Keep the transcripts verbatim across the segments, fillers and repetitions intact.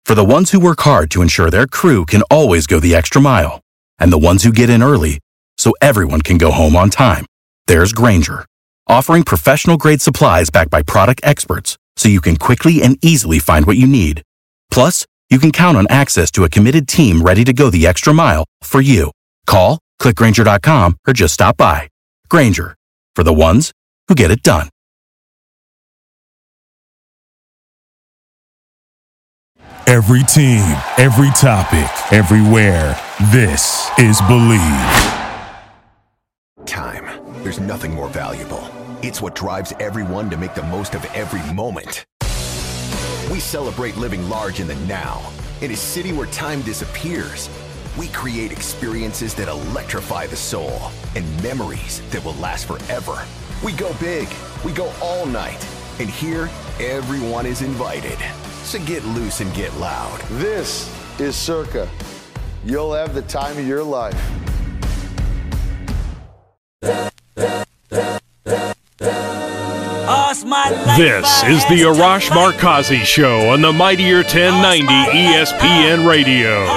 For the ones who work hard to ensure their crew can always go the extra mile, and the ones who get in early so everyone can go home on time, there's Grainger, offering professional-grade supplies backed by product experts so you can quickly and easily find what you need. Plus, you can count on access to a committed team ready to go the extra mile for you. Call, click Grainger dot com, or just stop by. Grainger, for the ones who get it done. Every team, every topic, everywhere. This is Believe. Time. There's nothing more valuable. It's what drives everyone to make the most of every moment. We celebrate living large in the now. In a city where time disappears, we create experiences that electrify the soul and memories that will last forever. We go big. We go all night. And here, everyone is invited. So get loose and get loud. This is Circa. You'll have the time of your life. This is the Arash Markazi Show on the Mightier ten ninety E S P N Radio.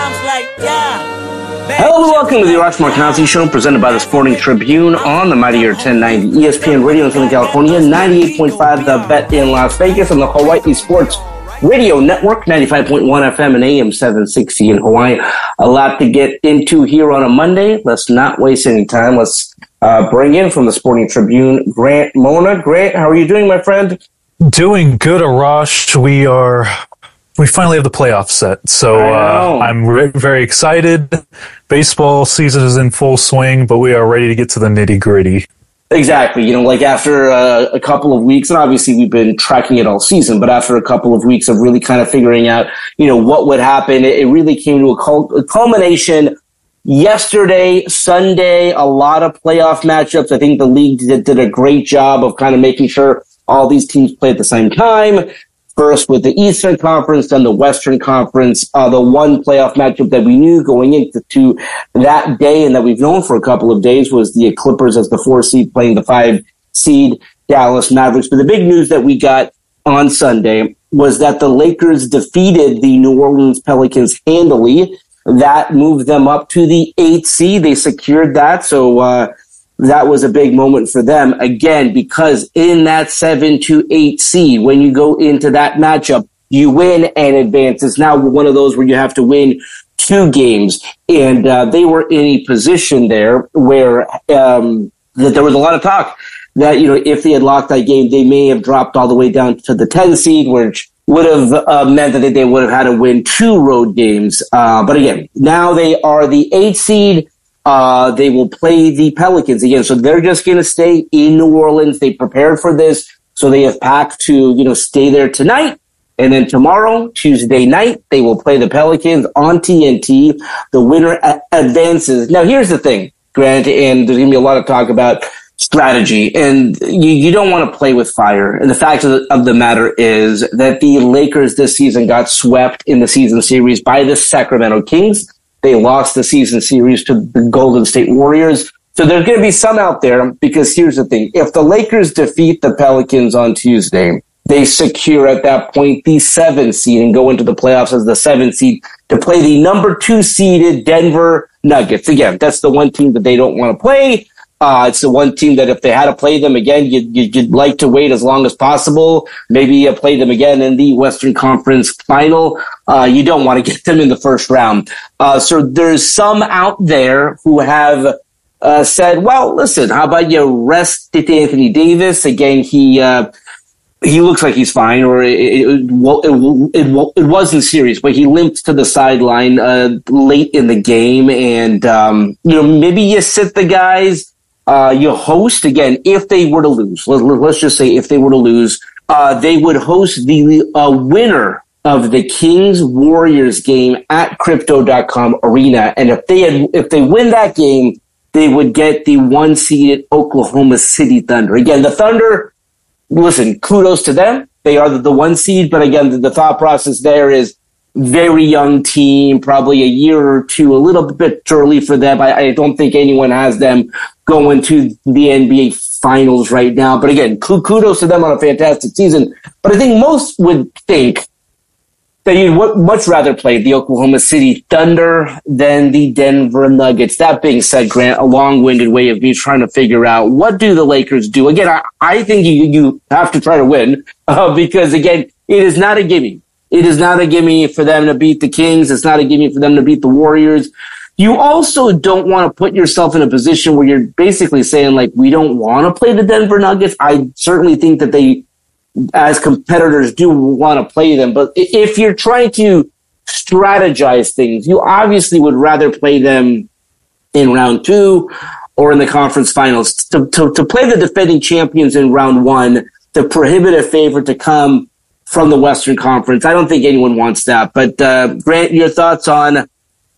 Hello and welcome to the Arash Markazi Show, presented by the Sporting Tribune on the Mightier ten ninety E S P N Radio in Southern California, ninety-eight point five The Bet in Las Vegas, and the Hawaii Sports Radio Network, ninety-five point one F M and A M seven sixty in Hawaii. A lot to get into here on a Monday. Let's not waste any time. Let's uh, bring in from the Sporting Tribune, Grant Mona. Grant, how are you doing, my friend? Doing good, Arash. We are, we finally have the playoffs set, so uh, I'm re- very excited. Baseball season is in full swing, but we are ready to get to the nitty gritty. Exactly. You know, like after uh, a couple of weeks, and obviously we've been tracking it all season, but after a couple of weeks of really kind of figuring out, you know, what would happen, it, it really came to a, cul- a culmination yesterday, Sunday, a lot of playoff matchups. I think the league did, did a great job of kind of making sure all these teams play at the same time. First with the Eastern Conference, then the Western Conference. Uh, the one playoff matchup that we knew going into to that day and that we've known for a couple of days was the Clippers as the four seed playing the five seed Dallas Mavericks. But the big news that we got on Sunday was that the Lakers defeated the New Orleans Pelicans handily. That moved them up to the eighth seed. They secured that. So, uh, that was a big moment for them, again, because in that seven to eight seed, when you go into that matchup, you win and advance. It's now one of those where you have to win two games. And uh, they were in a position there where um, that there was a lot of talk that, you know, if they had lost that game, they may have dropped all the way down to the ten seed, which would have uh, meant that they would have had to win two road games. Uh, but again, now they are the eighth seed. Uh, they will play the Pelicans again. So they're just going to stay in New Orleans. They prepared for this. So they have packed to, you know, stay there tonight. And then tomorrow, Tuesday night, they will play the Pelicans on T N T. The winner a- advances. Now, here's the thing, Grant, and there's going to be a lot of talk about strategy. And you, you don't want to play with fire. And the fact of the, of the matter is that the Lakers this season got swept in the season series by the Sacramento Kings. They lost the season series to the Golden State Warriors. So there's going to be some out there, because here's the thing. If the Lakers defeat the Pelicans on Tuesday, they secure at that point the seventh seed and go into the playoffs as the seventh seed to play the number two seeded Denver Nuggets. Again, that's the one team that they don't want to play. Uh, it's the one team that if they had to play them again, you'd, you'd like to wait as long as possible. Maybe uh, play them again in the Western Conference final. Uh, you don't want to get them in the first round. Uh, so there's some out there who have uh, said, well, listen, how about you rest Anthony Davis? Again, he uh, he looks like he's fine, or it, it, it, it, it wasn't serious, but he limped to the sideline uh, late in the game. And, um, you know, maybe you sit the guys. Uh, you host, again, if they were to lose, let, let's just say if they were to lose, uh, they would host the uh, winner of the Kings-Warriors game at Crypto dot com Arena. And if they had, if they win that game, they would get the one-seeded Oklahoma City Thunder. Again, the Thunder, listen, kudos to them. They are the, the one seed, but again, the, the thought process there is very young team, probably a year or two, a little bit early for them. I, I don't think anyone has them going to the N B A Finals right now. But again, kudos to them on a fantastic season. But I think most would think that you'd w- much rather play the Oklahoma City Thunder than the Denver Nuggets. That being said, Grant, a long-winded way of me trying to figure out what do the Lakers do. Again, I, I think you, you have to try to win uh, because, again, it is not a gimme. It is not a gimme for them to beat the Kings. It's not a gimme for them to beat the Warriors. You also don't want to put yourself in a position where you're basically saying, like, we don't want to play the Denver Nuggets. I certainly think that they, as competitors, do want to play them. But if you're trying to strategize things, you obviously would rather play them in round two or in the conference finals. To, to, to play the defending champions in round one, the prohibitive favorite to come from the Western Conference, I don't think anyone wants that. But uh, Grant, your thoughts on A,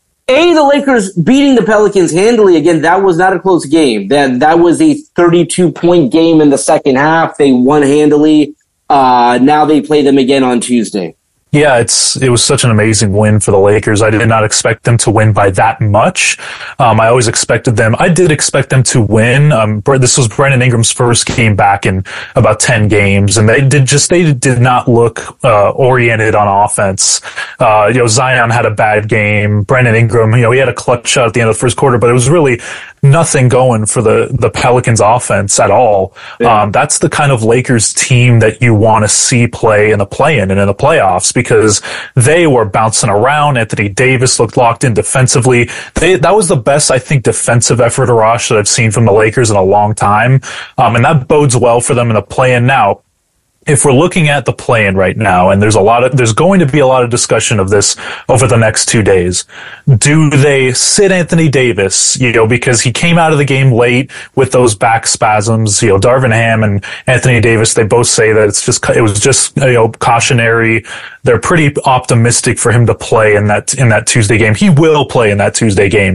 the Lakers beating the Pelicans handily. Again, that was not a close game. That that was a thirty-two point game in the second half. They won handily. Uh, now they play them again on Tuesday. Yeah, it's it was such an amazing win for the Lakers. I did not expect them to win by that much. Um, I always expected them. I did expect them to win. Um, this was Brandon Ingram's first game back in about ten games, and they did just they did not look uh, oriented on offense. Uh, you know, Zion had a bad game. Brandon Ingram, you know, he had a clutch shot at the end of the first quarter, but it was really nothing going for the, the Pelicans offense at all. Yeah. Um, that's the kind of Lakers team that you want to see play in the play-in and in the playoffs because they were bouncing around. Anthony Davis looked locked in defensively. They, that was the best, I think, defensive effort, Arash, that I've seen from the Lakers in a long time. Um, and that bodes well for them in the play-in now. If we're looking at the play-in right now, and there's a lot of, there's going to be a lot of discussion of this over the next two days. Do they sit Anthony Davis, you know, because he came out of the game late with those back spasms, you know, Darvin Ham and Anthony Davis, they both say that it's just, it was just, you know, cautionary. They're pretty optimistic for him to play in that, in that Tuesday game. He will play in that Tuesday game.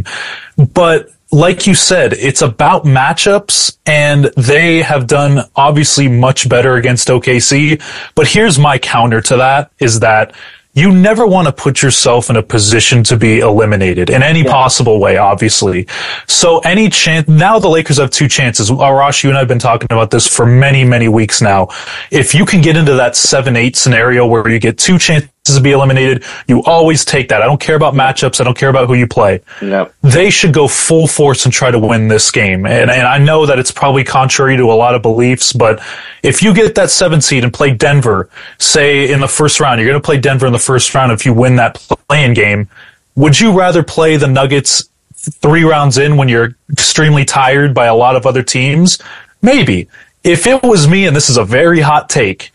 But like you said, it's about matchups, and they have done obviously much better against O K C. But here's my counter to that, is that you never want to put yourself in a position to be eliminated in any yeah. possible way, obviously. So any chance, now the Lakers have two chances. Arash, you and I have been talking about this for many, many weeks now. If you can get into that seven eight scenario where you get two chances to be eliminated, you always take that. I don't care about matchups. I don't care about who you play. Yep. They should go full force and try to win this game. And, and I know that it's probably contrary to a lot of beliefs, but if you get that seven seed and play Denver, say in the first round, you're going to play Denver in the first round if you win that play-in game, would you rather play the Nuggets three rounds in when you're extremely tired by a lot of other teams? Maybe. If it was me, and this is a very hot take,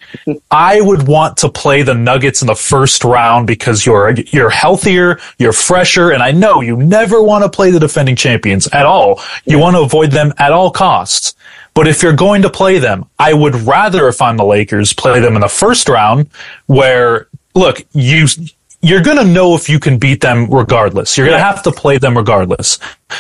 I would want to play the Nuggets in the first round because you're you're healthier, you're fresher, and I know you never want to play the defending champions at all. You want to avoid them at all costs. But if you're going to play them, I would rather, if I'm the Lakers, play them in the first round where, look, you, you're going to know if you can beat them regardless. You're going to have to play them regardless.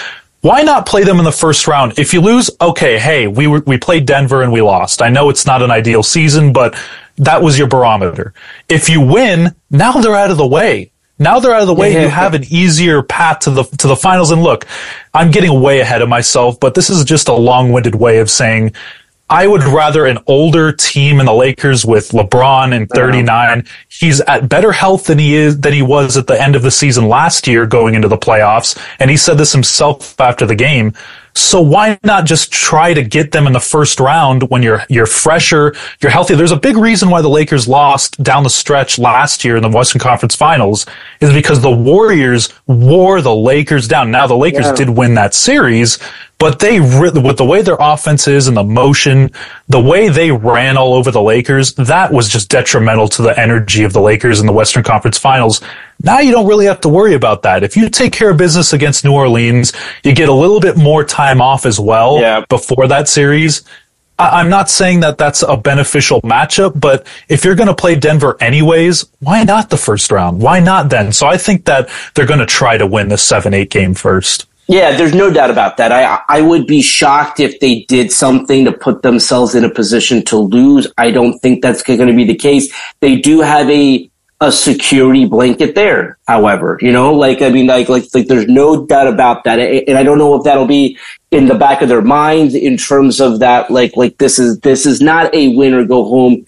Why not play them in the first round? If you lose, okay, hey, we were, we played Denver and we lost. I know it's not an ideal season, but that was your barometer. If you win, now they're out of the way. Now they're out of the way. Yeah. You have an easier path to the to the finals. And look, I'm getting way ahead of myself, but this is just a long-winded way of saying I would rather an older team in the Lakers with LeBron in thirty-nine. He's at better health than he is than he was at the end of the season last year going into the playoffs. And he said this himself after the game. So why not just try to get them in the first round when you're you're fresher, you're healthy? There's a big reason why the Lakers lost down the stretch last year in the Western Conference Finals is because the Warriors wore the Lakers down. Now the Lakers yeah. did win that series, but they with the way their offense is and the motion, the way they ran all over the Lakers, that was just detrimental to the energy of the Lakers in the Western Conference Finals. Now you don't really have to worry about that. If you take care of business against New Orleans, you get a little bit more time off as well yeah. before that series. I- I'm not saying that that's a beneficial matchup, but if you're going to play Denver anyways, why not the first round? Why not then? So I think that they're going to try to win the seven eight game first. Yeah, there's no doubt about that. I I would be shocked if they did something to put themselves in a position to lose. I don't think that's going to be the case. They do have a a security blanket there, however, you know, like, I mean, like, like, like, there's no doubt about that. And I don't know if that'll be in the back of their minds in terms of that, like, like, this is, this is not a win or go home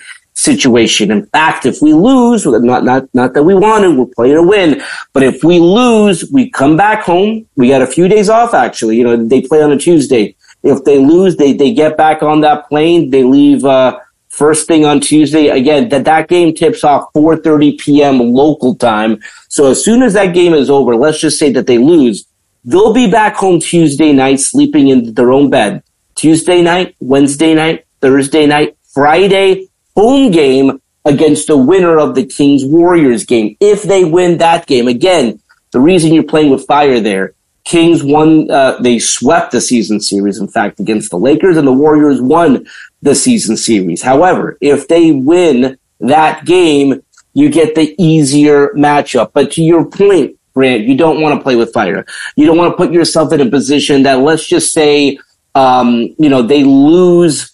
situation. In fact, if we lose, not, not, not that we want to, we're playing to win, but if we lose, we come back home. We got a few days off, actually. You know, they play on a Tuesday. If they lose, they, they get back on that plane. They leave, uh, first thing on Tuesday. Again, that, that game tips off four thirty p.m. local time. So as soon as that game is over, let's just say that they lose, they'll be back home Tuesday night, sleeping in their own bed. Tuesday night, Wednesday night, Thursday night, Friday, home game against the winner of the Kings-Warriors game. If they win that game, again, the reason you're playing with fire there, Kings won, uh, they swept the season series, in fact, against the Lakers, and the Warriors won the season series. However, if they win that game, you get the easier matchup. But to your point, Grant, you don't want to play with fire. You don't want to put yourself in a position that, let's just say, um, you know, they lose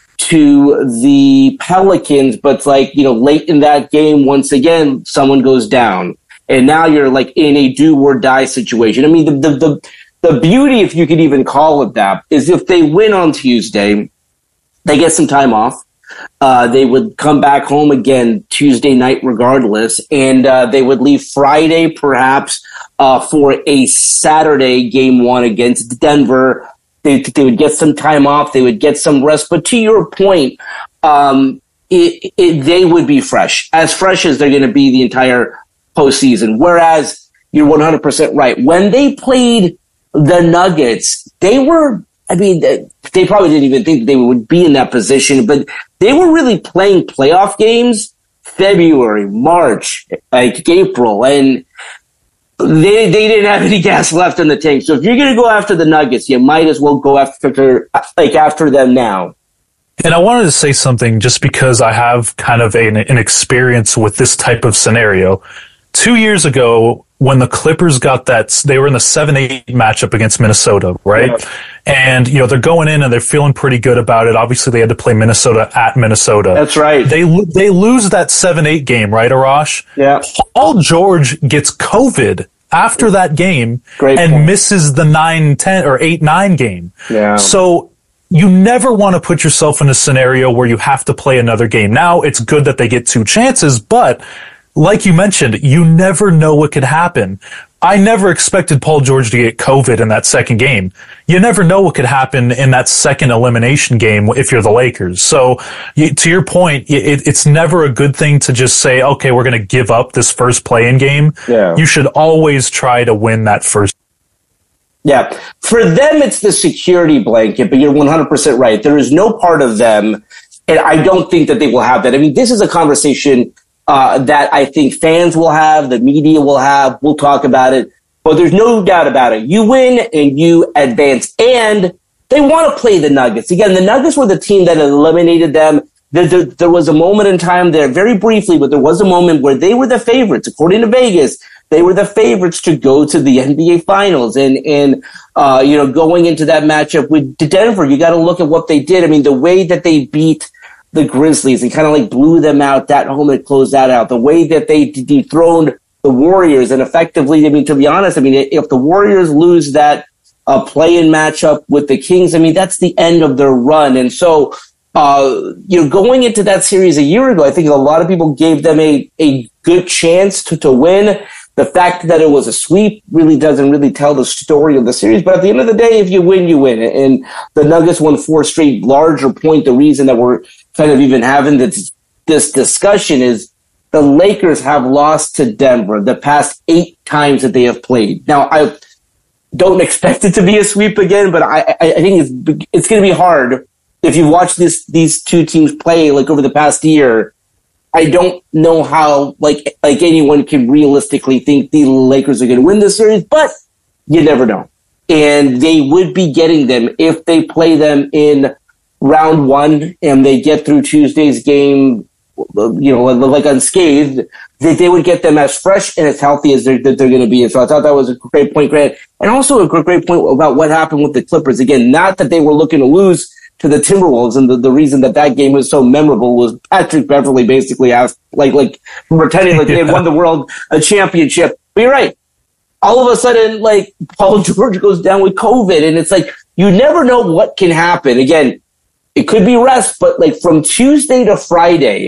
to the Pelicans, but it's like, you know, late in that game, once again, someone goes down. And now you're like in a do or die situation. I mean, the, the, the, the beauty, if you could even call it that, is if they win on Tuesday, they get some time off. Uh, they would come back home again Tuesday night regardless, and uh, they would leave Friday perhaps uh, for a Saturday game one against Denver. They, they would get some time off. They would get some rest. But to your point, um, it, it, they would be fresh, as fresh as they're going to be the entire postseason. Whereas you're one hundred percent right. When they played the Nuggets, they were, I mean, they probably didn't even think they would be in that position, but they were really playing playoff games February, March, like April, and they they didn't have any gas left in the tank. So if you're going to go after the Nuggets, you might as well go after like after them now. And I wanted to say something just because I have kind of an, an experience with this type of scenario. Two years ago, when the Clippers got that, they were in the seven eight matchup against Minnesota, right? Yeah. And, you know, they're going in and they're feeling pretty good about it. Obviously, they had to play Minnesota at Minnesota. That's right. They they lose that seven eight game, right, Arash? Yeah. Paul George gets COVID after that game Great and point. misses the nine ten or eight nine game. Yeah. So you never want to put yourself in a scenario where you have to play another game. Now, it's good that they get two chances, but like you mentioned, you never know what could happen. I never expected Paul George to get COVID in that second game. You never know what could happen in that second elimination game if you're the Lakers. So you, to your point, it, it's never a good thing to just say, okay, we're going to give up this first play-in game. Yeah. You should always try to win that first. Yeah. For them, it's the security blanket, but you're one hundred percent right. There is no part of them, and I don't think that they will have that. I mean, this is a conversation Uh, that I think fans will have, the media will have, we'll talk about it, but there's no doubt about it. You win and you advance, and they want to play the Nuggets. Again, the Nuggets were the team that eliminated them. There, there, there was a moment in time there, very briefly, but there was a moment where they were the favorites. According to Vegas, they were the favorites to go to the N B A Finals. And, and uh, you know, going into that matchup with Denver, you got to look at what they did. I mean, the way that they beat the Grizzlies and kind of like blew them out that home and closed that out. The way that they dethroned the Warriors and effectively, I mean, to be honest, I mean, if the Warriors lose that uh, play-in matchup with the Kings, I mean, that's the end of their run. And so, uh, you know, going into that series a year ago, I think a lot of people gave them a, a good chance to, to win. The fact that it was a sweep really doesn't really tell the story of the series. But at the end of the day, if you win, you win. And the Nuggets won four straight. Larger point, the reason that we're kind of even having this, this discussion is the Lakers have lost to Denver the past eight times that they have played. Now, I don't expect it to be a sweep again, but I, I think it's it's going to be hard if you watch this these two teams play like over the past year. I don't know how like like anyone can realistically think the Lakers are going to win this series, but you never know. And they would be getting them if they play them in round one and they get through Tuesday's game, you know, like unscathed, that they would get them as fresh and as healthy as they're, that they're going to be. And so I thought that was a great point, Grant. And also a great point about what happened with the Clippers. Again, not that they were looking to lose to the Timberwolves, and the, the reason that that game was so memorable was Patrick Beverley basically asked, like, like pretending like they had won the world a championship. But you're right. All of a sudden, like, Paul George goes down with COVID, and it's like, you never know what can happen. Again, it could be rest, but like from Tuesday to Friday,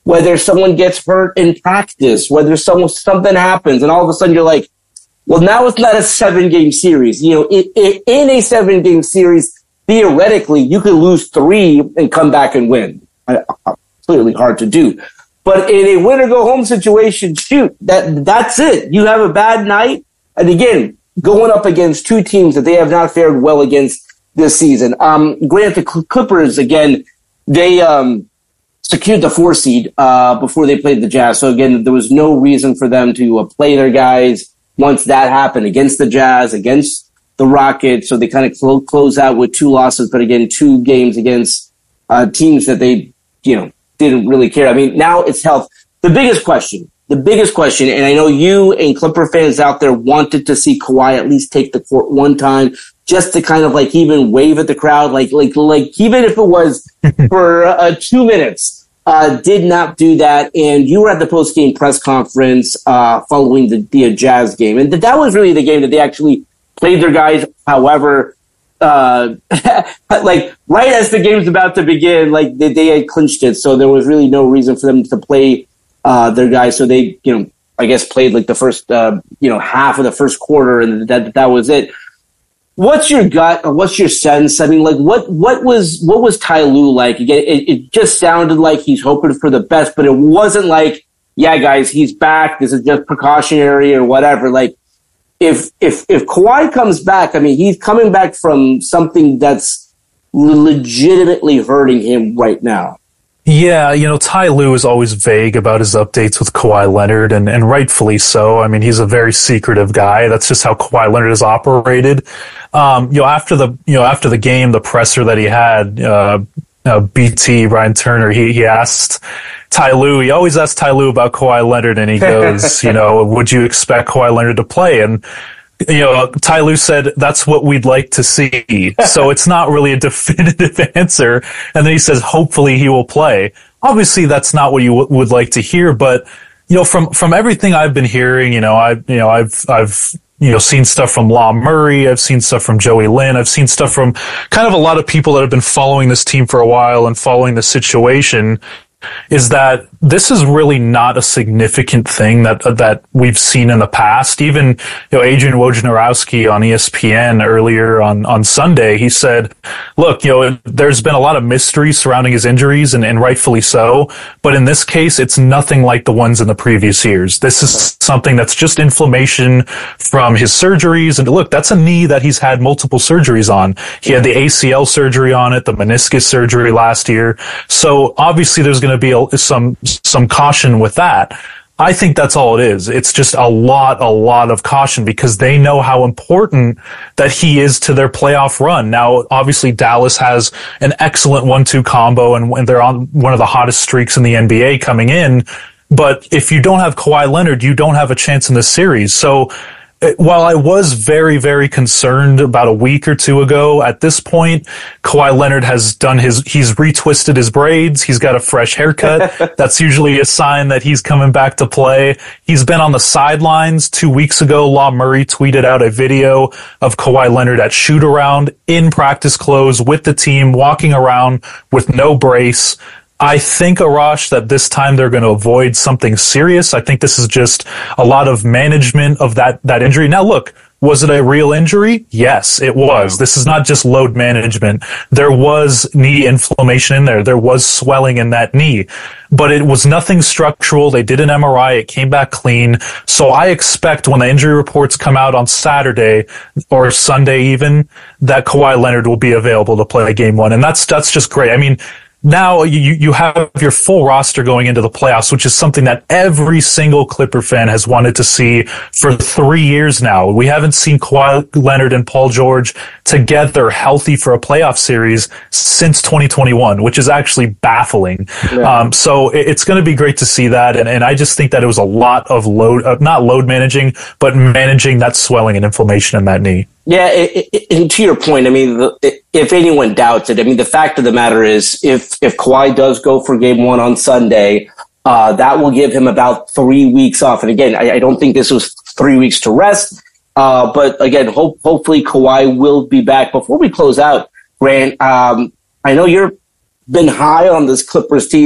whether someone gets hurt in practice, whether someone, something happens, and all of a sudden you're like, well, now it's not a seven-game series. You know, it, it, in a seven-game series, theoretically, you could lose three and come back and win. I, I, clearly hard to do. But in a win-or-go-home situation, shoot, that that's it. You have a bad night, and again, going up against two teams that they have not fared well against this season. Um, granted, the Clippers, again, they um, secured the four seed uh, before they played the Jazz. So again, there was no reason for them to uh, play their guys once that happened against the Jazz, against the Rockets. So they kind of cl- close out with two losses, but again, two games against uh, teams that they, you know, didn't really care. I mean, now it's health. The biggest question, the biggest question, and I know you and Clipper fans out there wanted to see Kawhi at least take the court one time, just to kind of like even wave at the crowd, like like like even if it was for uh, two minutes. Uh, did not do that, and you were at the post-game press conference uh, following the, the Jazz game, and that was really the game that they actually played their guys. However, uh, like right as the game was about to begin, like they, they had clinched it, so there was really no reason for them to play uh, their guys. So they, you know, I guess played like the first, uh, you know, half of the first quarter, and that that was it. What's your gut, or what's your sense? I mean, like, what, what was, what was Ty Lue like? Again, it, it just sounded like he's hoping for the best, but it wasn't like, yeah, guys, he's back. This is just precautionary or whatever. Like, if, if, if Kawhi comes back, I mean, he's coming back from something that's legitimately hurting him right now. Yeah, you know, Ty Lue is always vague about his updates with Kawhi Leonard, and, and rightfully so. I mean, he's a very secretive guy. That's just how Kawhi Leonard has operated. Um, you know, after the, you know, after the game, the presser that he had, uh, uh B T, Brian Turner, he, he asked Ty Lue, he always asks Ty Lue about Kawhi Leonard, and he goes, you know, would you expect Kawhi Leonard to play? And, you know, Ty Lue said, that's what we'd like to see. So it's not really a definitive answer. And then he says, hopefully he will play. Obviously, that's not what you w- would like to hear. But, you know, from, from everything I've been hearing, you know, I, you know, I've, I've, you know, seen stuff from Law Murray. I've seen stuff from Joey Lynn. I've seen stuff from kind of a lot of people that have been following this team for a while and following the situation, is that this is really not a significant thing that that we've seen in the past. Even, you know, Adrian Wojnarowski on E S P N earlier on, on Sunday, he said, look, you know, there's been a lot of mystery surrounding his injuries, and, and rightfully so. But in this case, it's nothing like the ones in the previous years. This is something that's just inflammation from his surgeries. And look, that's a knee that he's had multiple surgeries on. He had the A C L surgery on it, the meniscus surgery last year. So obviously there's going to be a, some some caution with that. I think that's all it is. It's just a lot, a lot of caution, because they know how important that he is to their playoff run. Now, obviously, Dallas has an excellent one two combo, and, and they're on one of the hottest streaks in the N B A coming in. But if you don't have Kawhi Leonard, you don't have a chance in this series. So while I was very, very concerned about a week or two ago, at this point, Kawhi Leonard has done his, he's retwisted his braids. He's got a fresh haircut. That's usually a sign that he's coming back to play. He's been on the sidelines. Two weeks ago, Law Murray tweeted out a video of Kawhi Leonard at shoot around in practice clothes with the team, walking around with no brace. I think, Arash, that this time they're going to avoid something serious. I think this is just a lot of management of that, that injury. Now, look, was it a real injury? Yes, it was. This is not just load management. There was knee inflammation in there. There was swelling in that knee, but it was nothing structural. They did an M R I. It came back clean. So I expect when the injury reports come out on Saturday or Sunday even, that Kawhi Leonard will be available to play game one. And that's, that's just great. I mean, now you, you have your full roster going into the playoffs, which is something that every single Clipper fan has wanted to see for three years now. We haven't seen Kawhi Leonard and Paul George together healthy for a playoff series since twenty twenty-one, which is actually baffling. Yeah. Um, so it, it's going to be great to see that. And, and I just think that it was a lot of load, uh, not load managing, but managing that swelling and inflammation in that knee. Yeah, it, it, and to your point, I mean, the, if anyone doubts it, I mean, the fact of the matter is, if if Kawhi does go for game one on Sunday, uh, that will give him about three weeks off. And again, I, I don't think this was three weeks to rest. Uh, but again, hope, hopefully Kawhi will be back. Before we close out, Grant, um, I know you've been high on this Clippers team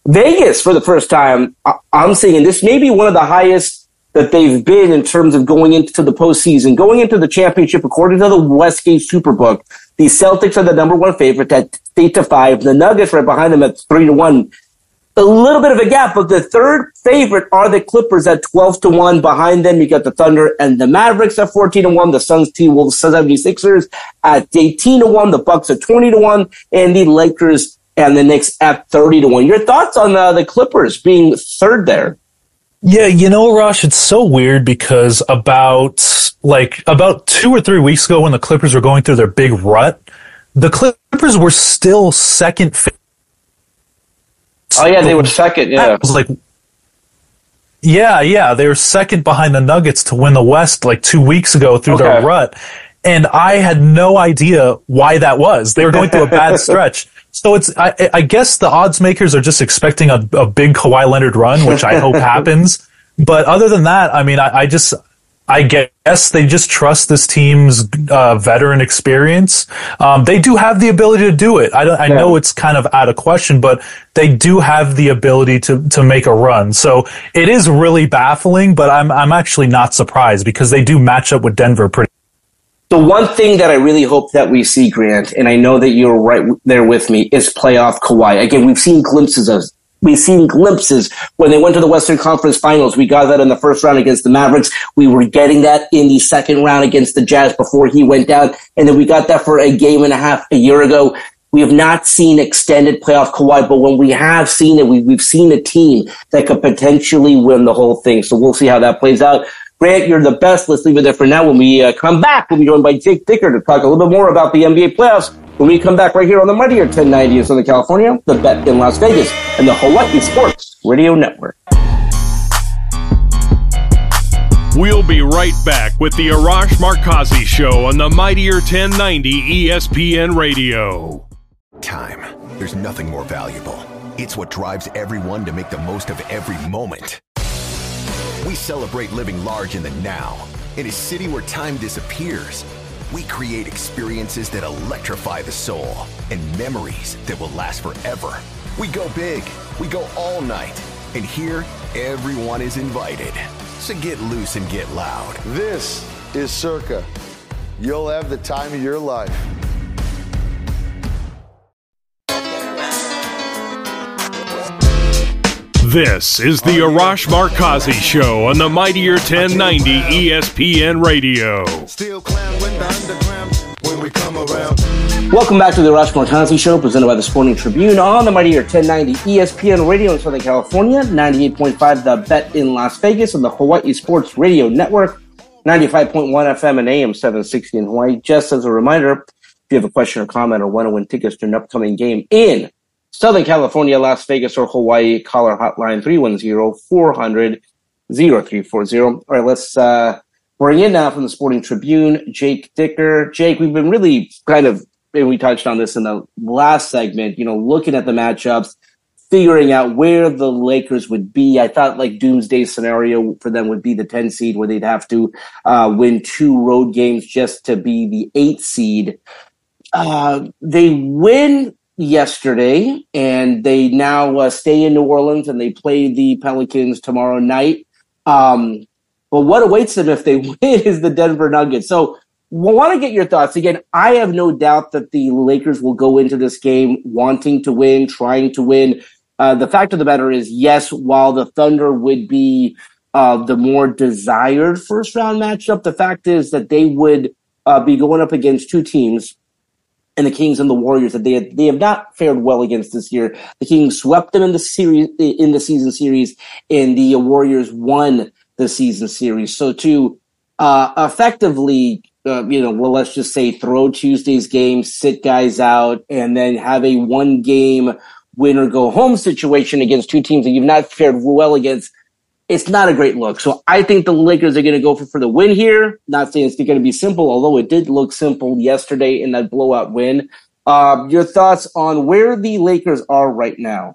Vegas, for the first time, I'm saying this may be one of the highest that they've been in terms of going into the postseason, going into the championship. According to the Westgate Superbook, the Celtics are the number one favorite at eight to five. The Nuggets right behind them at three to one. A little bit of a gap, but the third favorite are the Clippers at twelve to one. Behind them, you got the Thunder and the Mavericks at fourteen to one. The Suns, T-Wolves, seventy-sixers at eighteen to one. The Bucks at twenty to one. And the Lakers and the Knicks at thirty to one. Your thoughts on uh, the Clippers being third there? Yeah, you know, Rosh, it's so weird because about like about two or three weeks ago when the Clippers were going through their big rut, the Clippers were still second favorite. Oh, yeah, they were second, yeah. It was like, yeah, yeah, they were second behind the Nuggets to win the West like two weeks ago through okay. their rut. And I had no idea why that was. They were going through a bad stretch. So it's, I, I guess the odds makers are just expecting a, a big Kawhi Leonard run, which I hope happens. But other than that, I mean, I, I just, I guess they just trust this team's uh, veteran experience. Um, they do have the ability to do it. I, don't, I yeah. know it's kind of out of question, but they do have the ability to to make a run. So it is really baffling, but I'm I'm actually not surprised because they do match up with Denver pretty. The one thing that I really hope that we see, Grant, and I know that you're right there with me, is playoff Kawhi. Again, we've seen glimpses of We've seen glimpses when they went to the Western Conference Finals. We got that in the first round against the Mavericks. We were getting that in the second round against the Jazz before he went down. And then we got that for a game and a half a year ago. We have not seen extended playoff Kawhi, but when we have seen it, we, we've seen a team that could potentially win the whole thing. So we'll see how that plays out. Grant, you're the best. Let's leave it there for now. When we uh, come back, we'll be joined by Jake Dicker to talk a little bit more about the N B A playoffs. When we come back right here on the Mightier ten ninety in Southern California, the Bet in Las Vegas, and the Hawaii Sports Radio Network. We'll be right back with the Arash Markazi Show on the Mightier ten ninety E S P N Radio. Time. There's nothing more valuable. It's what drives everyone to make the most of every moment. We celebrate living large in the now. In a city where time disappears, we create experiences that electrify the soul and memories that will last forever. We go big, we go all night, and here, everyone is invited. So get loose and get loud. This is Circa. You'll have the time of your life. This is the Arash Markazi Show on the Mightier ten ninety E S P N Radio. Welcome back to the Arash Markazi Show, presented by the Sporting Tribune on the Mightier ten ninety E S P N Radio in Southern California, ninety-eight point five The Bet in Las Vegas, and the Hawaii Sports Radio Network, ninety-five point one F M and A M seven sixty in Hawaii. Just as a reminder, if you have a question or comment or want to win tickets to an upcoming game in Southern California, Las Vegas, or Hawaii, call our hotline three one zero, four hundred, oh three four zero. All right, let's uh, bring in now from the Sporting Tribune, Jake Dicker. Jake, we've been really kind of, and we touched on this in the last segment, you know, looking at the matchups, figuring out where the Lakers would be. I thought like doomsday scenario for them would be the ten seed where they'd have to uh, win two road games just to be the eight seed. Uh, they win yesterday, and they now uh, stay in New Orleans, and they play the Pelicans tomorrow night. Um, but what awaits them if they win is the Denver Nuggets. So we want to get your thoughts. Again, I have no doubt that the Lakers will go into this game wanting to win, trying to win. Uh, the fact of the matter is, yes, while the Thunder would be uh, the more desired first-round matchup, the fact is that they would uh, be going up against two teams, and the Kings and the Warriors, that they have, they have not fared well against this year. The Kings swept them in the series, in the season series, and the Warriors won the season series. So to uh, effectively, uh, you know, well, let's just say throw Tuesday's game, sit guys out, and then have a one-game win-or-go-home situation against two teams that you've not fared well against, it's not a great look. So I think the Lakers are going to go for, for the win here. Not saying it's going to be simple, although it did look simple yesterday in that blowout win. Uh, your thoughts on where the Lakers are right now?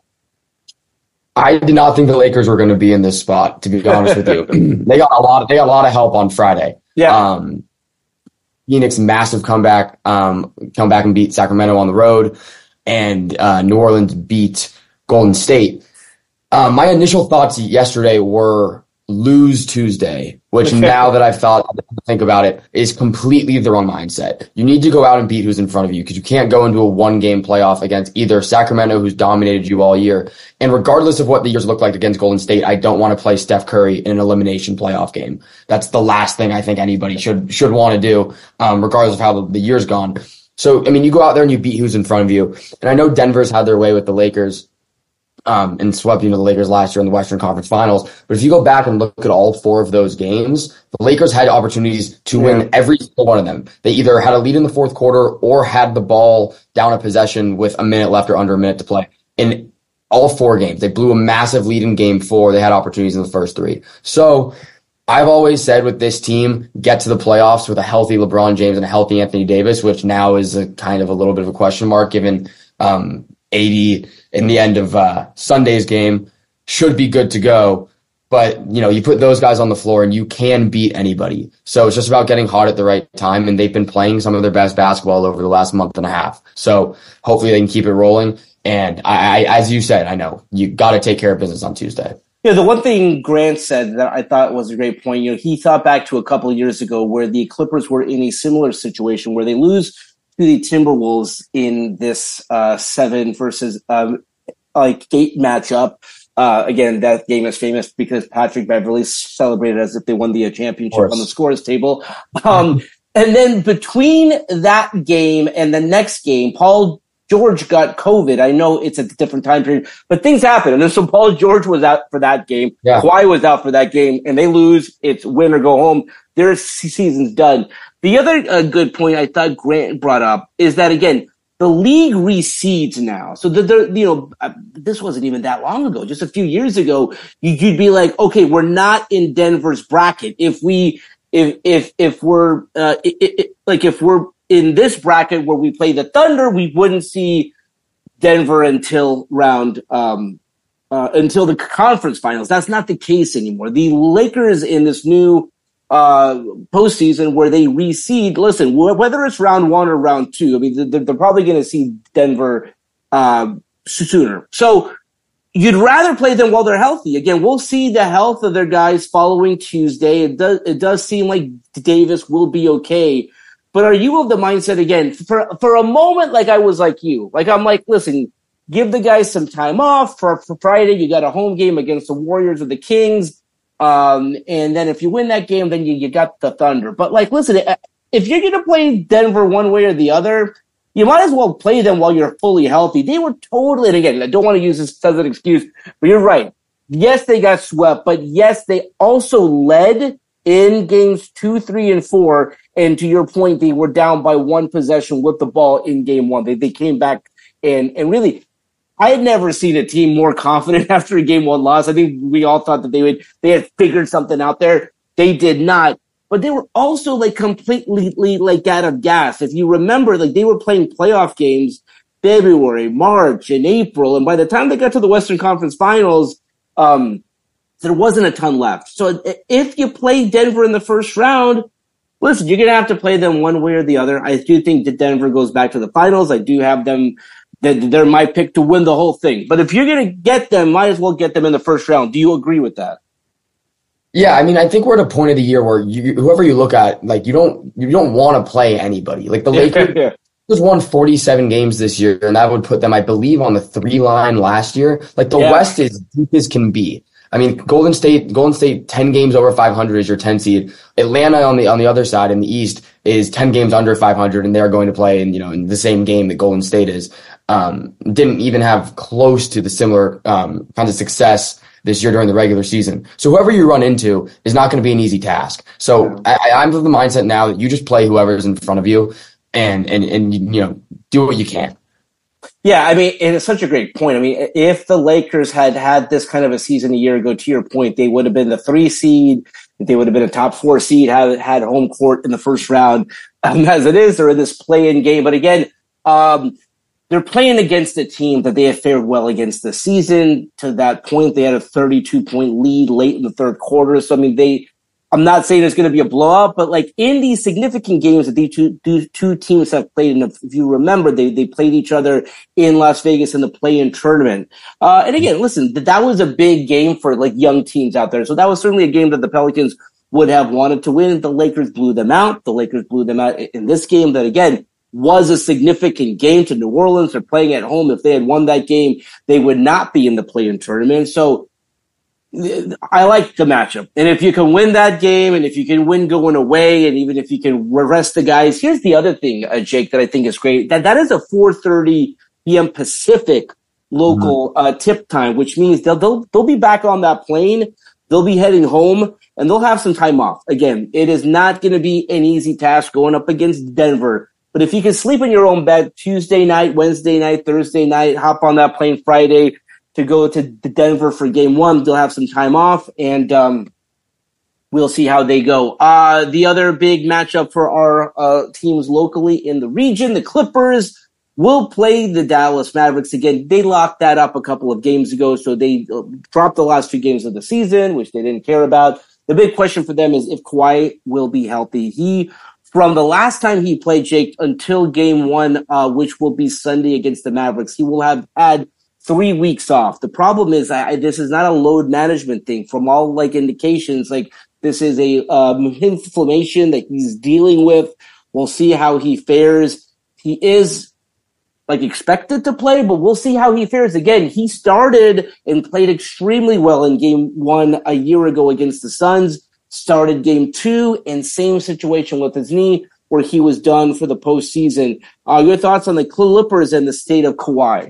I did not think the Lakers were going to be in this spot, to be honest with you. They got a lot of, they got a lot of help on Friday. Yeah. Um, Phoenix, massive comeback, um, come back and beat Sacramento on the road, and uh, New Orleans beat Golden State. Um, my initial thoughts yesterday were lose Tuesday, which now that I've thought to think about it is completely the wrong mindset. You need to go out and beat who's in front of you because you can't go into a one game playoff against either Sacramento, who's dominated you all year. And regardless of what the years look like against Golden State, I don't want to play Steph Curry in an elimination playoff game. That's the last thing I think anybody should, should want to do, um, regardless of how the, the year's gone. So, I mean, you go out there and you beat who's in front of you. And I know Denver's had their way with the Lakers. Um, and swept, you know, the Lakers last year in the Western Conference Finals. But if you go back and look at all four of those games, the Lakers had opportunities to yeah. win every single one of them. They either had a lead in the fourth quarter or had the ball down a possession with a minute left or under a minute to play. In all four games, they blew a massive lead in game four. They had opportunities in the first three. So I've always said with this team, get to the playoffs with a healthy LeBron James and a healthy Anthony Davis, which now is a kind of a little bit of a question mark given um, eighty in the end of uh, Sunday's game should be good to go. But, you know, you put those guys on the floor and you can beat anybody. So it's just about getting hot at the right time. And they've been playing some of their best basketball over the last month and a half. So hopefully they can keep it rolling. And I, I as you said, I know you got to take care of business on Tuesday. Yeah, the one thing Grant said that I thought was a great point, you know, he thought back to a couple of years ago where the Clippers were in a similar situation where they lose to the Timberwolves in this uh, seven versus um, like eight matchup. Uh, again, that game is famous because Patrick Beverley celebrated as if they won the championship on the scores table. Um, and then between that game and the next game, Paul George got COVID. I know it's a different time period, but things happen. And so Paul George was out for that game. Yeah. Kawhi was out for that game, and they lose. It's win or go home. Their season's done. The other uh, good point I thought Grant brought up is that, again, the league reseeds now. So, the, the you know, uh, this wasn't even that long ago. Just a few years ago, you, you'd be like, okay, we're not in Denver's bracket. If we, if, if, if we're, uh, it, it, like, if we're in this bracket where we play the Thunder, we wouldn't see Denver until round, um, uh, until the conference finals. That's not the case anymore. The Lakers in this new uh postseason where they reseed, listen, whether it's round one or round two, I mean, they're, they're probably going to see Denver uh, sooner. So you'd rather play them while they're healthy. Again, we'll see the health of their guys following Tuesday. It does, it does seem like Davis will be okay. But are you of the mindset, again, for, for a moment, like I was like you, like I'm like, listen, give the guys some time off for, for Friday. You got a home game against the Warriors or the Kings. Um, and then if you win that game, then you, you got the Thunder. But like, listen, if you're going to play Denver one way or the other, you might as well play them while you're fully healthy. They were totally, and again, I don't want to use this as an excuse, but you're right. Yes, they got swept, but yes, they also led in games two, three, and four. And to your point, they were down by one possession with the ball in game one. They, they came back and, and really, I had never seen a team more confident after a game one loss. I think we all thought that they would, they had figured something out there. They did not, but they were also like completely like out of gas. If you remember, like they were playing playoff games February, March, and April. And by the time they got to the Western Conference Finals, um, there wasn't a ton left. So if you play Denver in the first round, listen, you're going to have to play them one way or the other. I do think that Denver goes back to the finals. I do have them. They're my pick to win the whole thing. But if you're going to get them, might as well get them in the first round. Do you agree with that? Yeah, I mean, I think we're at a point of the year where you, whoever you look at, like you don't you don't want to play anybody. Like the Lakers yeah, yeah. won forty-seven games this year, and that would put them, I believe, on the three line last year. Like the yeah. West is deep as can be. I mean, Golden State, Golden State, ten games over five hundred is your ten seed. Atlanta on the on the other side in the East is ten games under five hundred, and they're going to play in you know in the same game that Golden State is. Um, didn't even have close to the similar um, kind of success this year during the regular season. So whoever you run into is not going to be an easy task. So I, I'm of the mindset now that you just play whoever's in front of you, and and and you know do what you can. Yeah, I mean, it's such a great point. I mean, if the Lakers had had this kind of a season a year ago, to your point, they would have been the three seed. They would have been a top four seed, had had home court in the first round. Um, as it is, they're in this play-in game. But again, um, they're playing against a team that they have fared well against this season. To that point, they had a thirty-two point lead late in the third quarter. So, I mean, they I'm not saying it's going to be a blowout, but like in these significant games that these two, these two teams have played, and if you remember, they, they played each other in Las Vegas in the play-in tournament. Uh, and again, listen, that was a big game for like young teams out there. So that was certainly a game that the Pelicans would have wanted to win. The Lakers blew them out. The Lakers blew them out in this game that, again, was a significant game to New Orleans. They're playing at home. If they had won that game, they would not be in the play-in tournament. So I like the matchup. And if you can win that game, and if you can win going away, and even if you can rest the guys, here's the other thing, uh, Jake, that I think is great. That that is a four thirty p.m. Pacific local mm-hmm. uh, tip time, which means they'll, they'll they'll be back on that plane. They'll be heading home, and they'll have some time off. Again, it is not going to be an easy task going up against Denver. But if you can sleep in your own bed Tuesday night, Wednesday night, Thursday night, hop on that plane Friday to go to Denver for game one, they'll have some time off, and um, we'll see how they go. Uh, the other big matchup for our uh, teams locally in the region, the Clippers will play the Dallas Mavericks again. They locked that up a couple of games ago, so they uh, dropped the last two games of the season, which they didn't care about. The big question for them is if Kawhi will be healthy. He, from the last time he played, Jake, until game one, uh, which will be Sunday against the Mavericks, he will have had three weeks off. The problem is I, this is not a load management thing. From all like indications, like this is a um, inflammation that he's dealing with. We'll see how he fares. He is like expected to play, but we'll see how he fares. Again, he started and played extremely well in game one a year ago against the Suns, started game two, and same situation with his knee where he was done for the postseason. Uh, your thoughts on the Clippers and the state of Kawhi?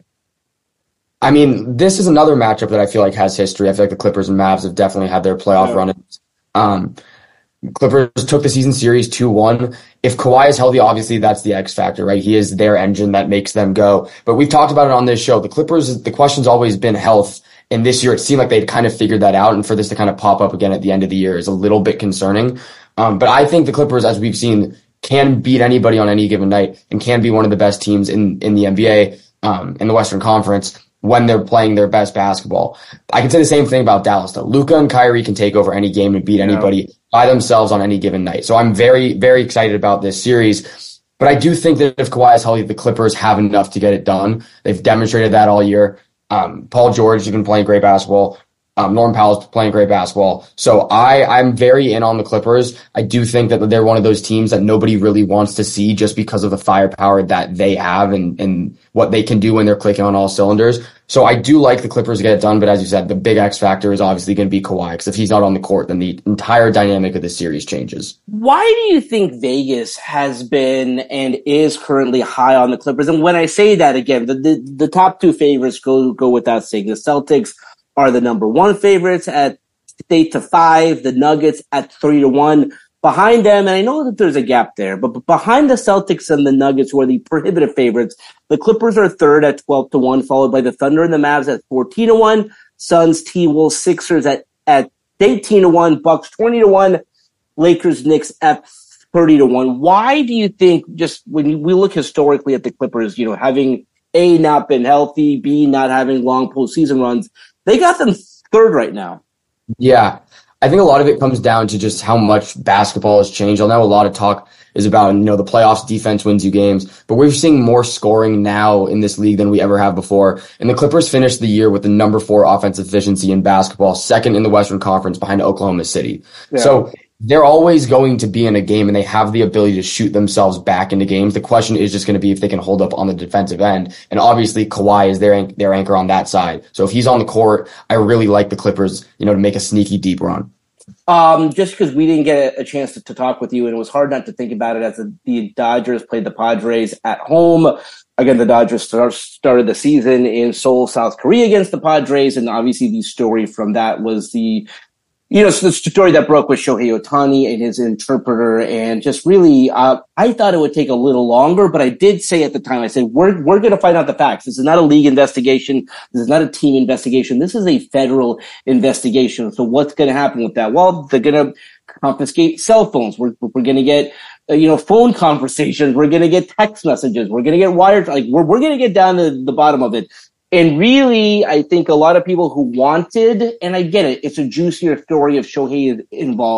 I mean, this is another matchup that I feel like has history. I feel like the Clippers and Mavs have definitely had their playoff yeah. run-ins. Um, Clippers took the season series two one. If Kawhi is healthy, obviously that's the X factor, right? He is their engine that makes them go. But we've talked about it on this show. The Clippers, the question's always been health. And this year it seemed like they'd kind of figured that out. And for this to kind of pop up again at the end of the year is a little bit concerning. Um, but I think the Clippers, as we've seen, can beat anybody on any given night and can be one of the best teams in, in the N B A, um, in the Western Conference, when they're playing their best basketball. I can say the same thing about Dallas, though. Luka and Kyrie can take over any game and beat anybody yeah. by themselves on any given night. So I'm very, very excited about this series. But I do think that if Kawhi is healthy, the Clippers have enough to get it done. They've demonstrated that all year. Um, Paul George has been playing great basketball. Um, Norman Powell's playing great basketball. So I, I'm very in on the Clippers. I do think that they're one of those teams that nobody really wants to see just because of the firepower that they have and, and what they can do when they're clicking on all cylinders. So I do like the Clippers to get it done, but as you said, the big X factor is obviously going to be Kawhi, because if he's not on the court, then the entire dynamic of the series changes. Why do you think Vegas has been and is currently high on the Clippers? And when I say that, again, the, the, the top two favorites go, go without saying. The Celtics are the number one favorites at eight to five, the Nuggets at three to one. Behind them, and I know that there's a gap there, but behind the Celtics and the Nuggets, who are the prohibitive favorites, the Clippers are third at twelve to one, followed by the Thunder and the Mavs at fourteen to one, Suns, T-Wolves, Sixers at, at eighteen to one, Bucks twenty to one, Lakers, Knicks at thirty to one. Why do you think, just when we look historically at the Clippers, you know, having A, not been healthy, B, not having long postseason runs, they got them third right now? Yeah. I think a lot of it comes down to just how much basketball has changed. I know a lot of talk is about, you know, the playoffs, defense wins you games, but we're seeing more scoring now in this league than we ever have before. And the Clippers finished the year with the number four offensive efficiency in basketball, second in the Western Conference behind Oklahoma City. Yeah. So they're always going to be in a game, and they have the ability to shoot themselves back into games. The question is just going to be if they can hold up on the defensive end. And obviously Kawhi is their, their anchor on that side. So if he's on the court, I really like the Clippers, you know, to make a sneaky deep run. Um, just because we didn't get a, a chance to, to talk with you, and it was hard not to think about it as the, the Dodgers played the Padres at home. Again, the Dodgers start, started the season in Seoul, South Korea against the Padres, and obviously the story from that was the You know, so the story that broke with Shohei Ohtani and his interpreter, and just really, uh, I thought it would take a little longer, but I did say at the time, I said, we're, we're going to find out the facts. This is not a league investigation. This is not a team investigation. This is a federal investigation. So what's going to happen with that? Well, they're going to confiscate cell phones. We're, we're going to get, uh, you know, phone conversations. We're going to get text messages. We're going to get wired. Like, we're, we're going to get down to the bottom of it. And really, I think a lot of people who wanted, and I get it, it's a juicier story if Shohei is involved.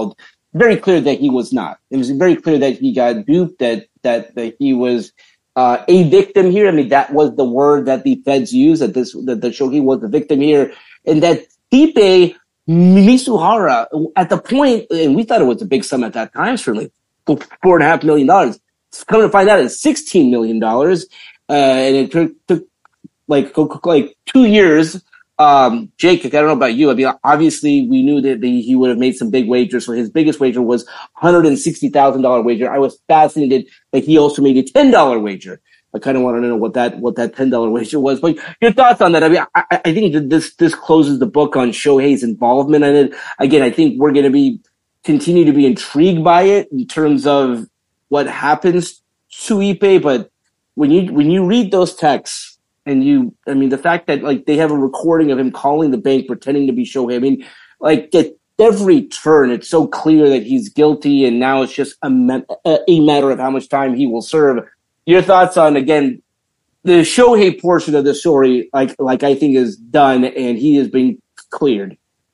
very clear that he was not. It was very clear that he got duped, that that, that he was uh, a victim here. I mean, that was the word that the feds used, that this that the Shohei was the victim here, and that Stipe Mizuhara, at the point, and we thought it was a big sum at that time, certainly four and a half million dollars. Coming to find out, it's sixteen million dollars, uh, and it took, took like like two years. Um, Jake, I don't know about you. I mean, obviously we knew that the, he would have made some big wagers. So his biggest wager was one hundred sixty thousand dollars wager. I was fascinated that he also made a ten dollars wager. I kind of want to know what that, what that ten dollars wager was. But your thoughts on that? I mean, I, I think that this, this closes the book on Shohei's involvement in it. Again, I think we're going to be, continue to be intrigued by it in terms of what happens to Ipe. But when you, when you read those texts, and you, I mean, the fact that, like, they have a recording of him calling the bank, pretending to be Shohei. I mean, like, at every turn, it's so clear that he's guilty, and now it's just a, a matter of how much time he will serve. Your thoughts on, again, the Shohei portion of the story, like, like I think is done, and he is being cleared.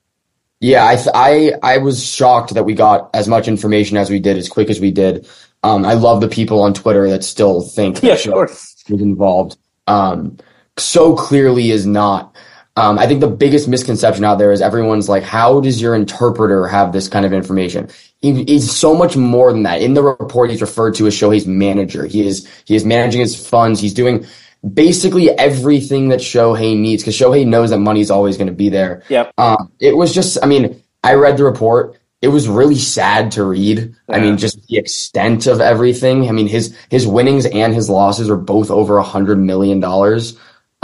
Yeah, I, th- I, I was shocked that we got as much information as we did, as quick as we did. Um, I love the people on Twitter that still think that yeah, Shohei sure. was involved. Um, so clearly is not. Um, I think the biggest misconception out there is everyone's like, how does your interpreter have this kind of information? He, he's so much more than that. In the report, he's referred to as Shohei's manager. He is, he is managing his funds. He's doing basically everything that Shohei needs, because Shohei knows that money is always going to be there. Yep. Um, it was just, I mean, I read the report. It was really sad to read. Yeah. I mean, just the extent of everything. I mean, his, his winnings and his losses are both over a hundred million dollars.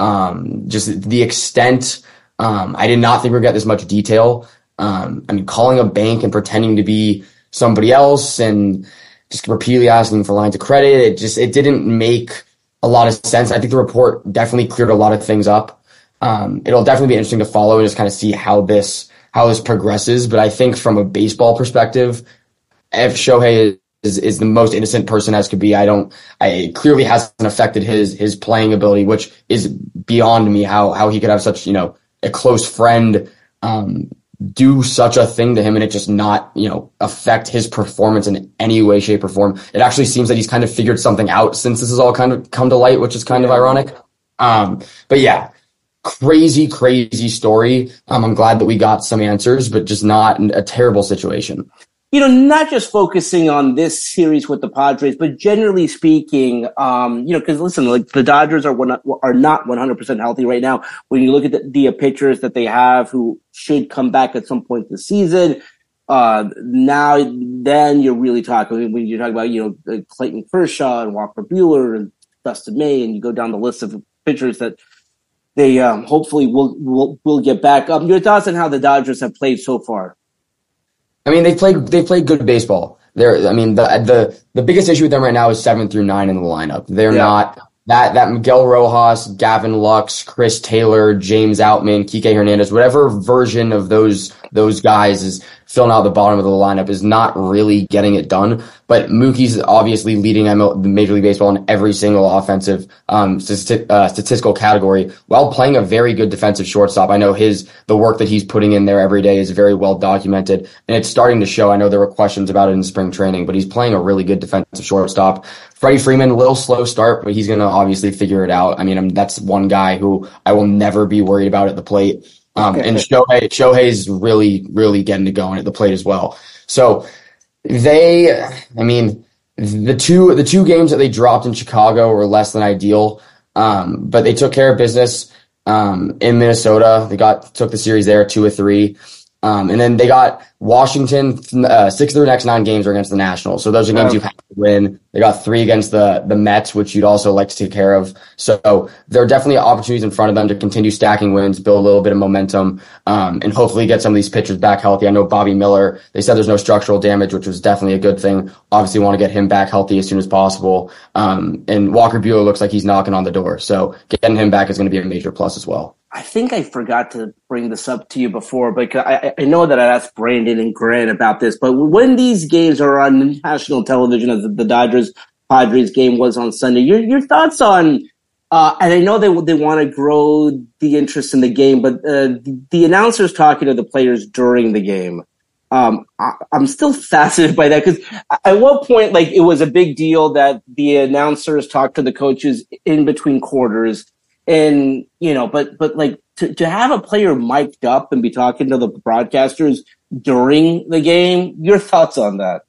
Um, just the extent, um, I did not think we'd get this much detail. Um, I mean, calling a bank and pretending to be somebody else and just repeatedly asking for lines of credit. It just, it didn't make a lot of sense. I think the report definitely cleared a lot of things up. Um, it'll definitely be interesting to follow and just kind of see how this, how this progresses. But I think from a baseball perspective, if Shohei is, is the most innocent person as could be, I don't, I, it clearly hasn't affected his, his playing ability, which is beyond me, how, how he could have such, you know, a close friend, um, do such a thing to him and it just not, you know, affect his performance in any way, shape, or form. It actually seems that he's kind of figured something out since this has all kind of come to light, which is kind of ironic. Um, but yeah, crazy, crazy story. Um, I'm glad that we got some answers, but just not a terrible situation. You know, not just focusing on this series with the Padres, but generally speaking, um, you know, because listen, like the Dodgers are one, are not one hundred percent healthy right now. When you look at the, the pitchers that they have who should come back at some point this season, uh, now then you're really talking when you talk about, you know, Clayton Kershaw and Walker Buehler and Dustin May, and you go down the list of pitchers that they um, hopefully will will will get back up. Your thoughts on how the Dodgers have played so far? I mean, they played they played good baseball. They're, I mean, the the the biggest issue with them right now is seven through nine in the lineup. They're yeah. not that that Miguel Rojas, Gavin Lux, Chris Taylor, James Outman, Kike Hernandez, whatever version of those those guys is filling out the bottom of the lineup is not really getting it done. But Mookie's obviously leading Major League Baseball in every single offensive um, stati- uh, statistical category while playing a very good defensive shortstop. I know his the work that he's putting in there every day is very well documented, and it's starting to show. I know there were questions about it in spring training, but he's playing a really good defensive shortstop. Freddie Freeman, a little slow start, but he's going to obviously figure it out. I mean, I'm, that's one guy who I will never be worried about at the plate. Um, and Shohei, Shohei's really, really getting to going at the plate as well. So they, I mean, the two, the two games that they dropped in Chicago were less than ideal. Um, but they took care of business, um, in Minnesota. They got, took the series there two or three. Um, and then they got Washington, uh, six of their next nine games are against the Nationals. So those are games you have to win. They got three against the, the Mets, which you'd also like to take care of. So there are definitely opportunities in front of them to continue stacking wins, build a little bit of momentum, um, and hopefully get some of these pitchers back healthy. I know Bobby Miller, they said there's no structural damage, which was definitely a good thing. Obviously want to get him back healthy as soon as possible. Um, and Walker Buehler looks like he's knocking on the door. So getting him back is going to be a major plus as well. I think I forgot to bring this up to you before, but I, I know that I asked Brandon and Grant about this, but when these games are on national television, as the Dodgers Padres game was on Sunday, your your thoughts on, uh, and I know they they want to grow the interest in the game, but uh, the, the announcers talking to the players during the game, Um, I, I'm still fascinated by that because at one point, like, it was a big deal that the announcers talked to the coaches in between quarters. And, you know, but, but like to, to have a player mic'd up and be talking to the broadcasters during the game, your thoughts on that?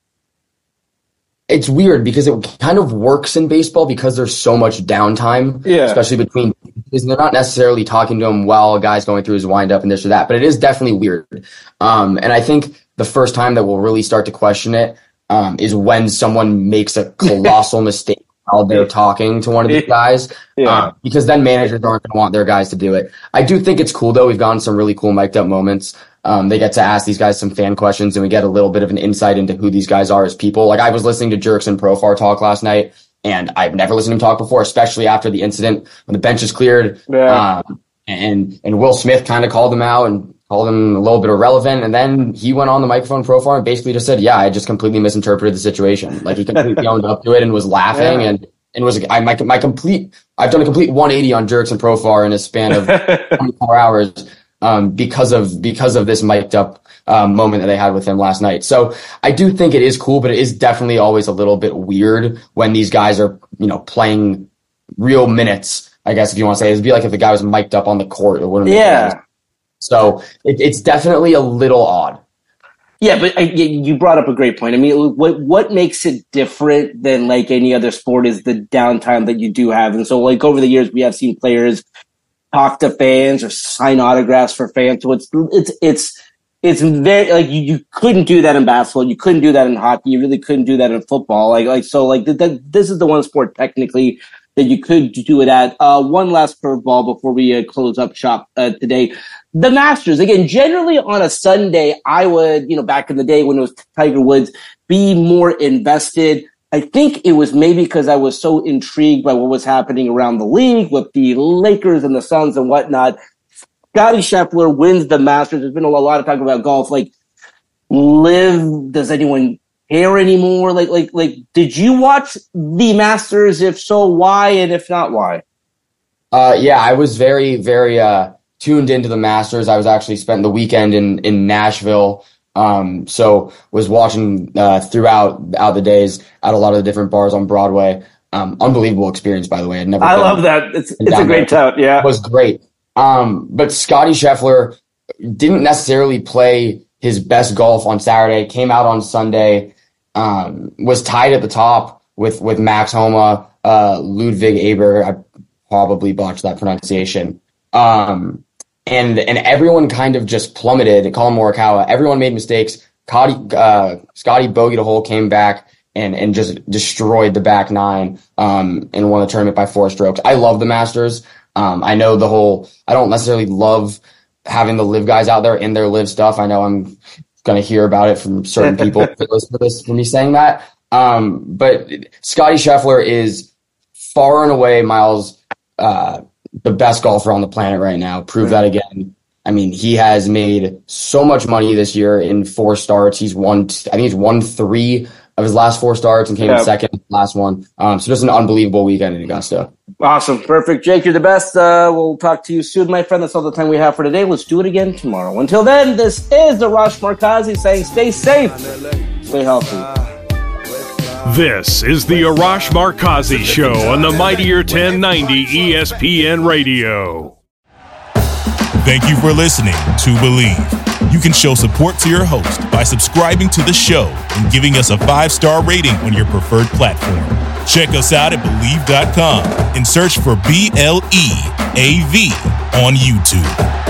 It's weird because it kind of works in baseball because there's so much downtime, yeah. especially between, because they're not necessarily talking to him while a guy's going through his windup and this or that, but it is definitely weird. Um, and I think the first time that we'll really start to question it um, is when someone makes a colossal mistake while they're talking to one of these guys, yeah. um, because then managers aren't going to want their guys to do it. I do think it's cool, though. We've gotten some really cool mic'd up moments. Um, they get to ask these guys some fan questions, and we get a little bit of an insight into who these guys are as people. Like, I was listening to Jurickson Profar talk last night, and I've never listened to him talk before, especially after the incident when the bench is cleared. Yeah. Um, and, and Will Smith kind of called him out and called him a little bit irrelevant. And then he went on the microphone, Profar, and basically just said, yeah, I just completely misinterpreted the situation. Like, he completely owned up to it and was laughing yeah. and, and was, I, my, my complete, I've done a complete one eighty on Jurickson Profar in a span of twenty-four hours. Um, because of, because of this mic'd up, um, moment that they had with him last night. So I do think it is cool, but it is definitely always a little bit weird when these guys are, you know, playing real minutes, I guess, if you want to say. It'd be like if the guy was mic'd up on the court. It wouldn't yeah. make sense. So it, it's definitely a little odd. Yeah, but I, you brought up a great point. I mean, what what makes it different than like any other sport is the downtime that you do have. And so, like, over the years, we have seen players talk to fans or sign autographs for fans. So it's it's it's it's very like you, you couldn't do that in basketball. You couldn't do that in hockey. You really couldn't do that in football. Like like so like that. that this is the one sport technically that you could do it at. Uh, one last curveball before we uh, close up shop uh, today. The Masters, again, generally on a Sunday, I would, you know, back in the day when it was Tiger Woods, be more invested. I think it was maybe because I was so intrigued by what was happening around the league with the Lakers and the Suns and whatnot. Scottie Scheffler wins the Masters. There's been a lot of talk about golf. Like, live, does anyone care anymore? Like, like, like, did you watch the Masters? If so, why? And if not, why? Uh, yeah, I was very, very, uh, tuned into the Masters. I was actually spent the weekend in, in Nashville. Um, so was watching, uh, throughout out the days at a lot of the different bars on Broadway. Um, unbelievable experience, by the way. I'd never, I love that. It's, it's a great tout. Yeah. It was great. Um, but Scottie Scheffler didn't necessarily play his best golf on Saturday, came out on Sunday, um, was tied at the top with, with Max Homa, uh, Ludwig Aber. I probably botched that pronunciation. Um, And and everyone kind of just plummeted. Colin Morikawa, everyone made mistakes. Scotty, uh, Scotty bogeyed a hole, came back and and just destroyed the back nine um, and won the tournament by four strokes. I love the Masters. Um, I know the whole. I don't necessarily love having the live guys out there in their live stuff. I know I'm going to hear about it from certain people that listen to this for me saying that. Um, but Scottie Scheffler is far and away, Miles. Uh, the best golfer on the planet right now. Prove that again. I mean, he has made so much money this year in four starts. He's won, I think he's won three of his last four starts and came yep. in second in the last one. Um, so just an unbelievable weekend in Augusta. Awesome. Perfect. Jake, you're the best. Uh, we'll talk to you soon, my friend. That's all the time we have for today. Let's do it again tomorrow. Until then, this is Arash Markazi saying stay safe, stay healthy. This is the Arash Markazi Show on the Mightier ten ninety E S P N Radio. Thank you for listening to Believe. You can show support to your host by subscribing to the show and giving us a five-star rating on your preferred platform. Check us out at Believe dot com and search for B L E A V on YouTube.